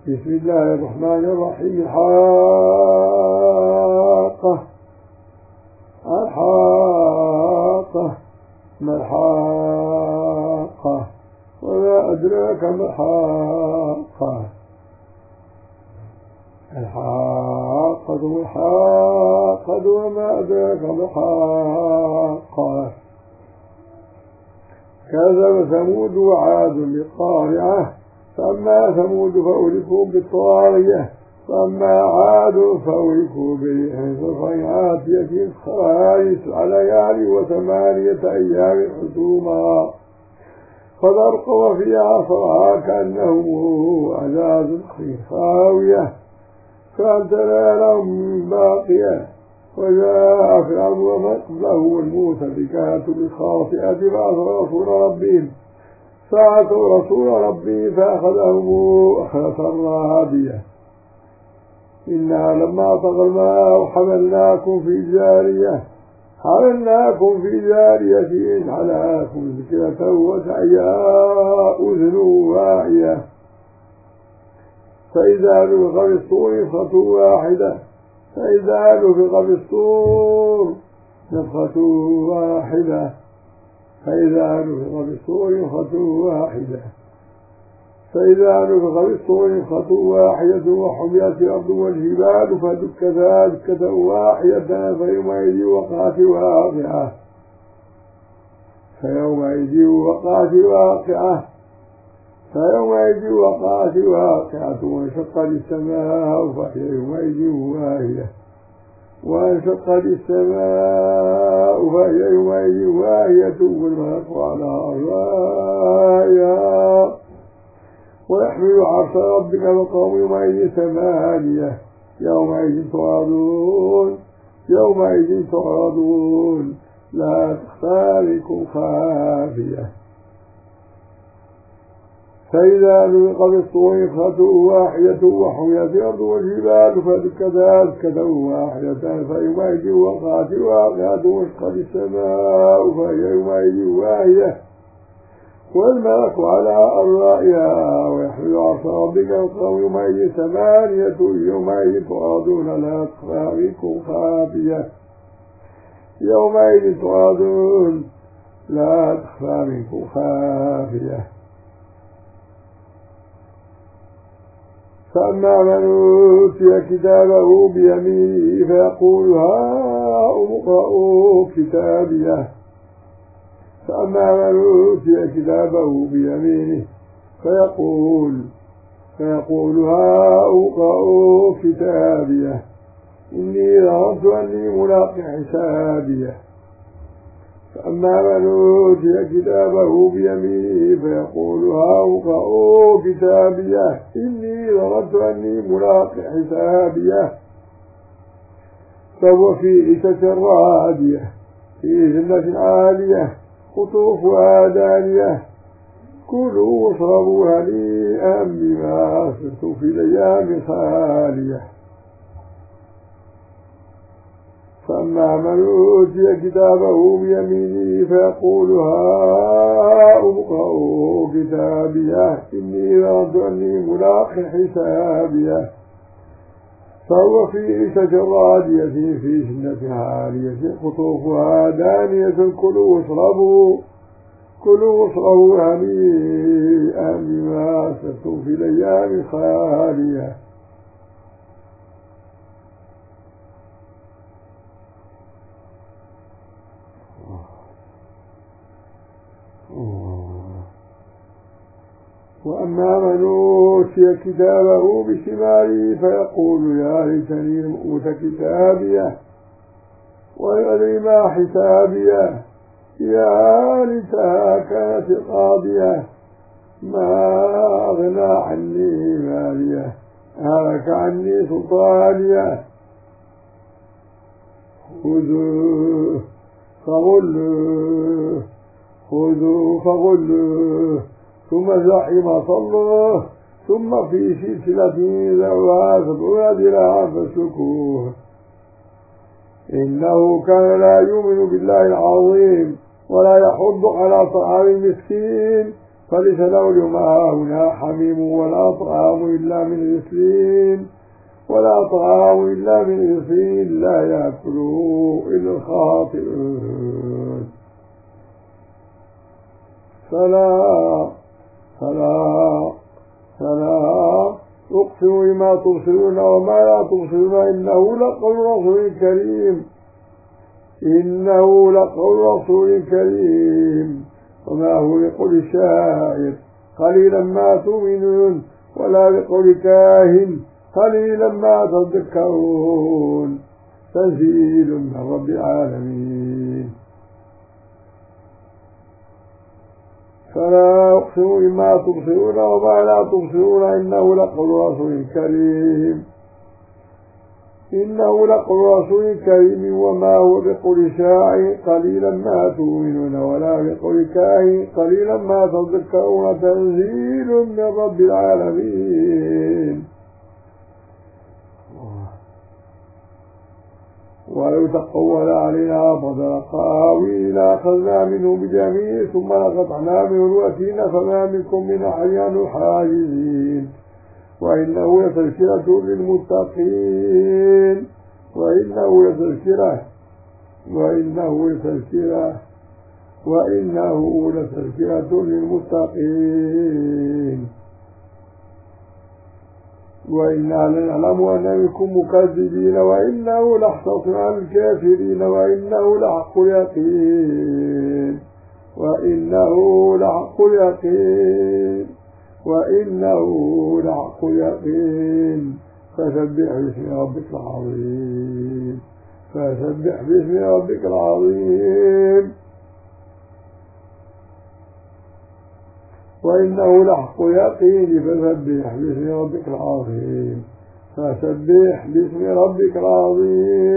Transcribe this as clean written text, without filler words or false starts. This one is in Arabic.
بسم الله الرحمن الرحيم. الحاقة الحاقة ما الحاقة وما أدراك ما الحاقة. الحاقة ما الحاقة وما أدراك ما الحاقة. كذب ثمود وعاد بالقارعة فأما ثمود فأهلكوا بالطاغية وأما عاد فأهلكوا بريح صرصر عاتية سخرها على ليال وثمانية أيام حسوما فألقوا فيها عصرها كأنه أعجاز نخل خاوية فأنت لا لهم من باقية. وجاء فرعون ومن قبله المؤتفكات بالخاطئة فعصوا رسول ربي فأخذهم أخذة رابية. إنا لما طغى الماء حملناكم في جارية حلاكم ذكرة وسعيا أذن واعية. فإذا نفخ في الصور نفخة واحدة فإذا نفخ في الصور نفخة واحدة وحملت الأرض والجبال فدكتا دكة واحدة فيومئذ وقعت واقعة وانشقت السماء فهي يومئذ واهية والملك على أرجائها ويحمل عرش ربك وقوم يومئذ ثمانية يومئذ تعرضون لا تخفى منكم خافية. فإذا نفخ في الصور نفخة واحدة وحملت الأرض والجبال فدكتا دكة واحدة فيومئذ وقعت واقعة وانشقت السماء فهي يومئذ واهية والملك على أرجائها ويحمل عرش ربك وقوم يومئذ ثمانية يومئذ تعرضون لا تخفى منكم خافية. يومئذ تعرضون لا تخفى منكم خافية. فأما من أوتي كتابه بيمينه فيقول هاؤم اقرءوا كتابيه. فيقول هاؤم اقرءوا كتابيه إني ظننت أني ملاق حسابيه. فأما من أوتي كتابه بيمينه فيقول هاؤم اقرءوا كتابيه إني ظننت أني ملاق حسابيه فهو في عيشة راضية في جنة عالية قطوفها دانية كلوا واشربوا هنيئا بما أسلفتم في الأيام خالية. فأما من أوتي كتابه بيمينه فيقول هاؤم اقرءوا كتابيه إني ظننت أني ملاق حسابيه فهو في عيشة راضية في جنة عالية قطوفها دانية كلوا واشربوا هنيئا بما أسلفتم في الأيام خالية. وأما من أوتي كتابه بشماله فيقول يا ليتني أوت كتابيه ولا أدري ما حسابيه يا ليتها كانت القاضية ما أغنى عني ماليه هلك عني سلطانيه خذوه فغلوه ثم الجحيم صلوه ثم في سلسلة ذرعها 70 ذراعا فاسلكوه إنه كان لا يؤمن بالله العظيم ولا يحض على طعام المسكين فليس له اليوم هاهنا حميم ولا طعام إلا من غسلين لا يأكله إلا الخاطئون. فلا أقسم بما تبصرون وما لا تبصرون إنه لقول رسول كريم وما هو بقول شاعر قليلا ما تؤمنون ولا بقول كاهن قليلا ما تذكرون. تنزيل من رب العالمين. فلا أقسم بما تبصرون وما لا تبصرون إنه لقول رسول كريم وما هو بقول شاعر قليلا ما تؤمنون ولا بقول كاهن قليلا ما تذكرون. تنزيل من رب العالمين. ولو تقول علينا بعض الأقاويل لأخذنا منه بجميع ثم لقطعنا منه الوتين فما منكم من أحد حاجزين. وإنه لتذكرة للمتقين وإنه لتذكرة للمتقين. وإنا لنعلم أن منكم مكذبين وإنه لحسرة على الكافرين وإنه لحق اليقين. فسبح باسم ربك العظيم. وإنه لحق يقين. فسبح باسم ربك العظيم.